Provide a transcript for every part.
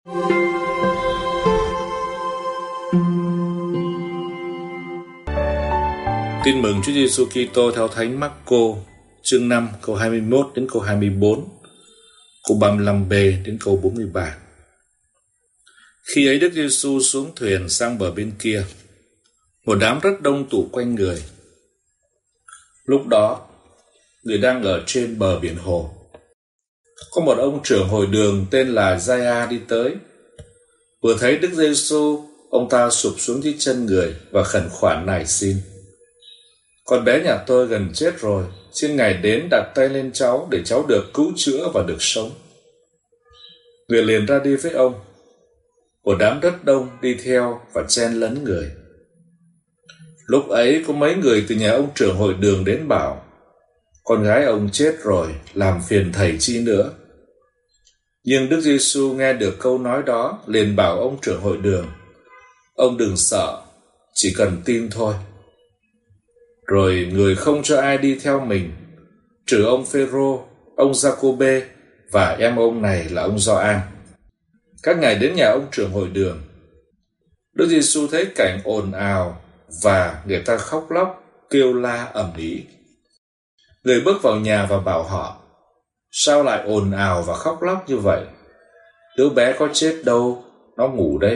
Tin mừng Chúa Giêsu Kitô theo Thánh Marco, chương 5 câu 21 đến câu 24, câu 35b đến câu 43. Khi ấy Đức Giêsu xuống thuyền sang bờ bên kia, một đám rất đông tụ quanh người. Lúc đó, người đang ở trên bờ biển hồ. Có một ông trưởng hội đường tên là Giai-a đi tới. Vừa thấy Đức Giêsu, ông ta sụp xuống dưới chân người và khẩn khoản nài xin: "Con bé nhà tôi gần chết rồi, xin Ngài đến đặt tay lên cháu để cháu được cứu chữa và được sống." Người liền ra đi với ông. Một đám rất đông đi theo và chen lấn người. Lúc ấy có mấy người từ nhà ông trưởng hội đường đến bảo: "Con gái ông chết rồi, làm phiền thầy chi nữa." Nhưng Đức Giêsu nghe được câu nói đó, liền bảo ông trưởng hội đường: "Ông đừng sợ, chỉ cần tin thôi." Rồi người không cho ai đi theo mình, trừ ông Phêrô, ông Giacôbê và em ông này là ông Gioan. Các ngài đến nhà ông trưởng hội đường. Đức Giêsu thấy cảnh ồn ào và người ta khóc lóc, kêu la ầm ĩ. Người bước vào nhà và bảo họ: "Sao lại ồn ào và khóc lóc như vậy? Đứa bé có chết đâu, nó ngủ đấy."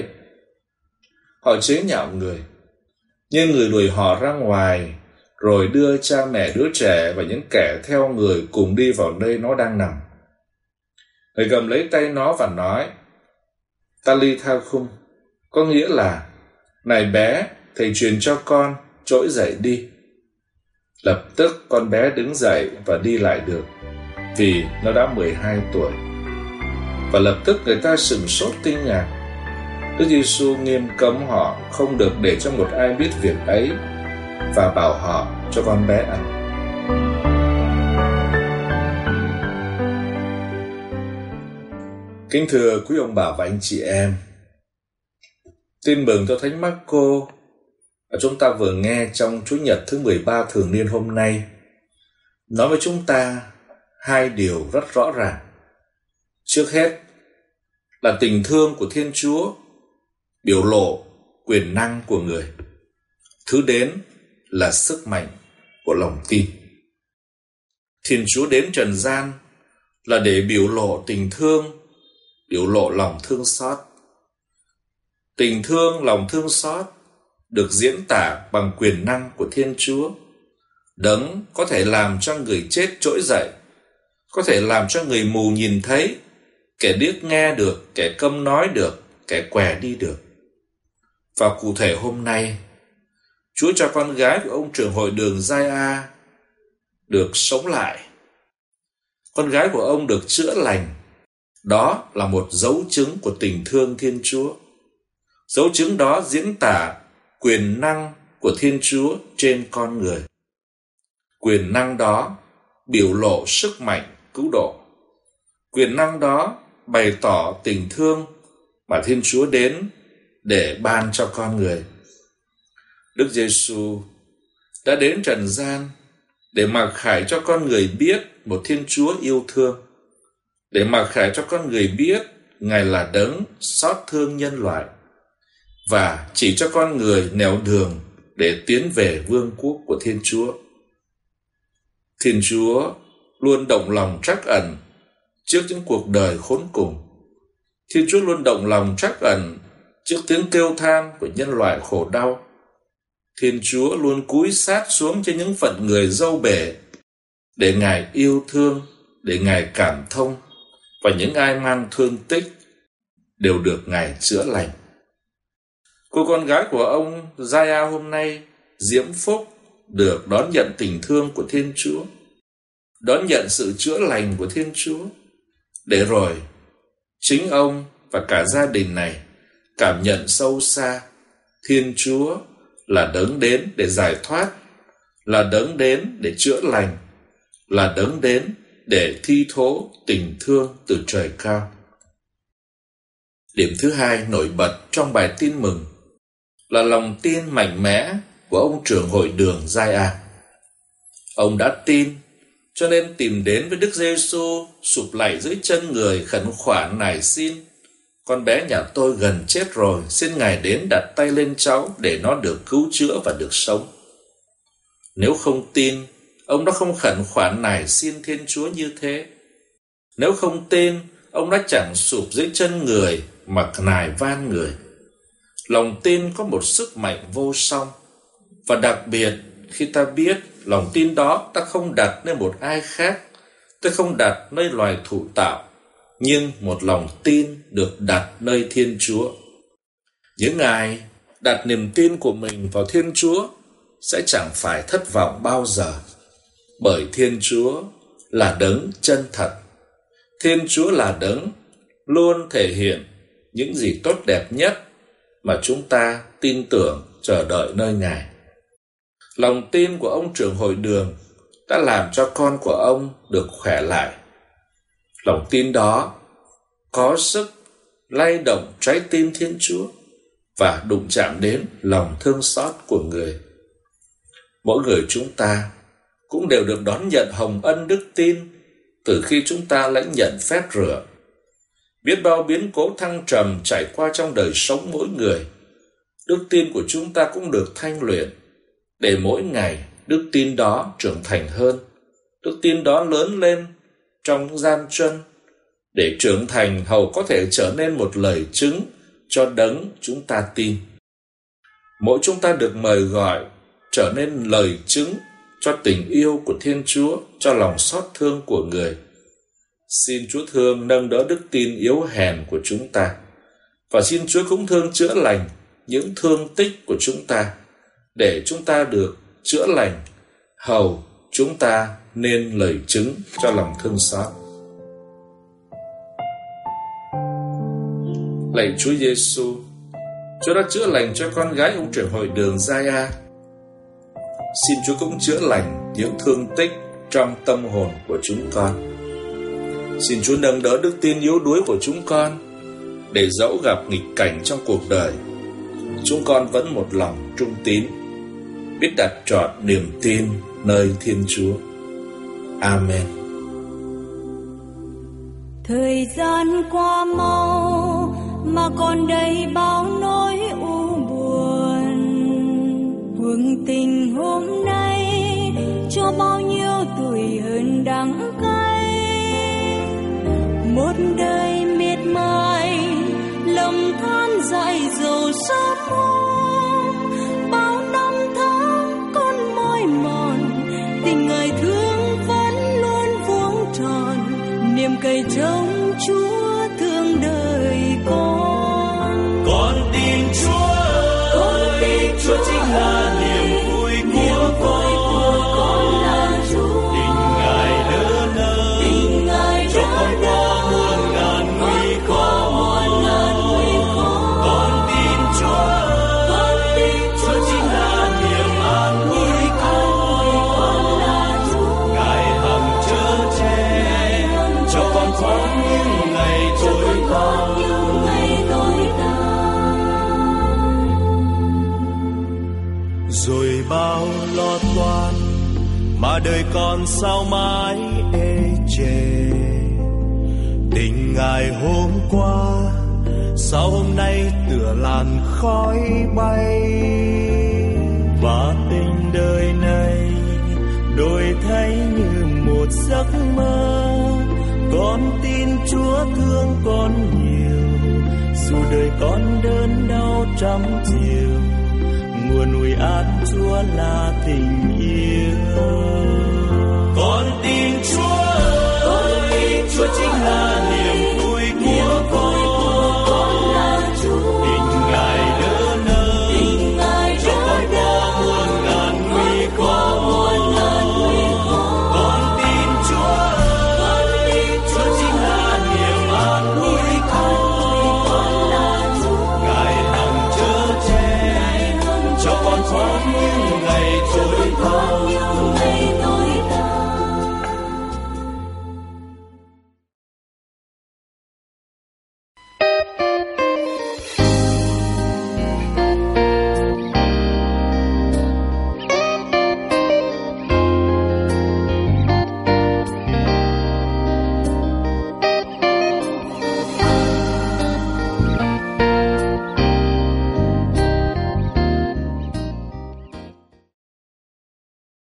Họ chế nhạo người, nhưng người đuổi họ ra ngoài, rồi đưa cha mẹ đứa trẻ và những kẻ theo người cùng đi vào nơi nó đang nằm. Người cầm lấy tay nó và nói: "Talitha khum", có nghĩa là: "Này bé, thầy truyền cho con, trỗi dậy đi." Lập tức con bé đứng dậy và đi lại được, vì nó đã 12 tuổi. Và lập tức người ta sửng sốt kinh ngạc. Đức Giêsu nghiêm cấm họ không được để cho một ai biết việc ấy, và bảo họ cho con bé ăn. Kính thưa quý ông bà và anh chị em, tin mừng theo Thánh Marco mà chúng ta vừa nghe trong Chủ nhật thứ 13 thường niên hôm nay nói với chúng ta hai điều rất rõ ràng. Trước hết là tình thương của Thiên Chúa biểu lộ quyền năng của người. Thứ đến là sức mạnh của lòng tin. Thiên Chúa đến trần gian là để biểu lộ tình thương, biểu lộ lòng thương xót. Tình thương, lòng thương xót được diễn tả bằng quyền năng của Thiên Chúa. Đấng có thể làm cho người chết trỗi dậy, có thể làm cho người mù nhìn thấy, kẻ điếc nghe được, kẻ câm nói được, kẻ què đi được. Và cụ thể hôm nay, Chúa cho con gái của ông trưởng hội đường Giai-a được sống lại. Con gái của ông được chữa lành. Đó là một dấu chứng của tình thương Thiên Chúa. Dấu chứng đó diễn tả quyền năng của Thiên Chúa trên con người. Quyền năng đó biểu lộ sức mạnh cứu độ. Quyền năng đó bày tỏ tình thương mà Thiên Chúa đến để ban cho con người. Đức Giêsu đã đến trần gian để mặc khải cho con người biết một Thiên Chúa yêu thương, để mặc khải cho con người biết Ngài là đấng xót thương nhân loại và chỉ cho con người nẻo đường để tiến về vương quốc của Thiên Chúa. Thiên Chúa luôn động lòng trắc ẩn trước những cuộc đời khốn cùng. Thiên Chúa luôn động lòng trắc ẩn trước tiếng kêu than của nhân loại khổ đau. Thiên Chúa luôn cúi sát xuống trên những phận người dâu bể để Ngài yêu thương, để Ngài cảm thông, và những ai mang thương tích đều được Ngài chữa lành. Cô con gái của ông Giai-a hôm nay diễm phúc được đón nhận tình thương của Thiên Chúa, đón nhận sự chữa lành của Thiên Chúa, để rồi chính ông và cả gia đình này cảm nhận sâu xa Thiên Chúa là đấng đến để giải thoát, là đấng đến để chữa lành, là đấng đến để thi thố tình thương từ trời cao. Điểm thứ hai nổi bật trong bài tin mừng là lòng tin mạnh mẽ của ông trưởng hội đường Giai-a. Ông đã tin, cho nên tìm đến với Đức Giêsu, sụp lạy dưới chân người khẩn khoản nài xin: Con bé nhà tôi gần chết rồi, xin Ngài đến đặt tay lên cháu để nó được cứu chữa và được sống. Nếu không tin, ông đã không khẩn khoản nài xin Thiên Chúa như thế. Nếu không tin, ông đã chẳng sụp dưới chân người mà nài van người. Lòng tin có một sức mạnh vô song, và đặc biệt khi ta biết lòng tin đó ta không đặt nơi một ai khác, ta không đặt nơi loài thụ tạo, nhưng một lòng tin được đặt nơi Thiên Chúa. Những ai đặt niềm tin của mình vào Thiên Chúa sẽ chẳng phải thất vọng bao giờ, bởi Thiên Chúa là đấng chân thật. Thiên Chúa là đấng luôn thể hiện những gì tốt đẹp nhất mà chúng ta tin tưởng chờ đợi nơi Ngài. Lòng tin của ông trưởng hội đường đã làm cho con của ông được khỏe lại. Lòng tin đó có sức lay động trái tim Thiên Chúa và đụng chạm đến lòng thương xót của người. Mỗi người chúng ta cũng đều được đón nhận hồng ân đức tin từ khi chúng ta lãnh nhận phép rửa. Biết bao biến cố thăng trầm trải qua trong đời sống mỗi người, đức tin của chúng ta cũng được thanh luyện, để mỗi ngày đức tin đó trưởng thành hơn, đức tin đó lớn lên trong gian truân, để trưởng thành hầu có thể trở nên một lời chứng cho đấng chúng ta tin. Mỗi chúng ta được mời gọi trở nên lời chứng cho tình yêu của Thiên Chúa, cho lòng xót thương của người. Xin Chúa thương nâng đỡ đức tin yếu hèn của chúng ta, và xin Chúa cũng thương chữa lành những thương tích của chúng ta, để chúng ta được chữa lành, hầu chúng ta nên lời chứng cho lòng thương xót. Lạy Chúa Giêsu, Chúa đã chữa lành cho con gái ông trưởng hội đường Gia-a. Xin Chúa cũng chữa lành những thương tích trong tâm hồn của chúng con. Xin Chúa nâng đỡ đức tin yếu đuối của chúng con, để dẫu gặp nghịch cảnh trong cuộc đời, chúng con vẫn một lòng trung tín, biết đặt trọn niềm tin nơi Thiên Chúa. Amen. Thời gian qua mau mà còn đầy bao nỗi u buồn, hương tình hôm nay cho bao nhiêu tuổi hơn đắng cay. Một đời miệt mài lầm than dại dầu sớm hôm, bao năm tháng con mỏi mòn, tình người thương vẫn luôn vuông tròn, niềm cày trông Chúa thương đời con. Con tin Chúa chính là niềm vui của con là Chúa. Tình Ngài đỡ nâng cho con qua muôn ngàn nguy khó. Con tin Chúa chính là niềm an vui của con. Ngài hằng chở che cho con thoát những ngày tối tăm. Rồi bao lo toan mà đời con sao mãi ê chề. Tình Ngài hôm qua sao hôm nay tựa làn khói bay, và tình đời này đổi thay như một giấc mơ. Con tin Chúa thương con nhiều, dù đời con đớn đau trăm chiều, nguồn ủi an Chúa là tình yêu.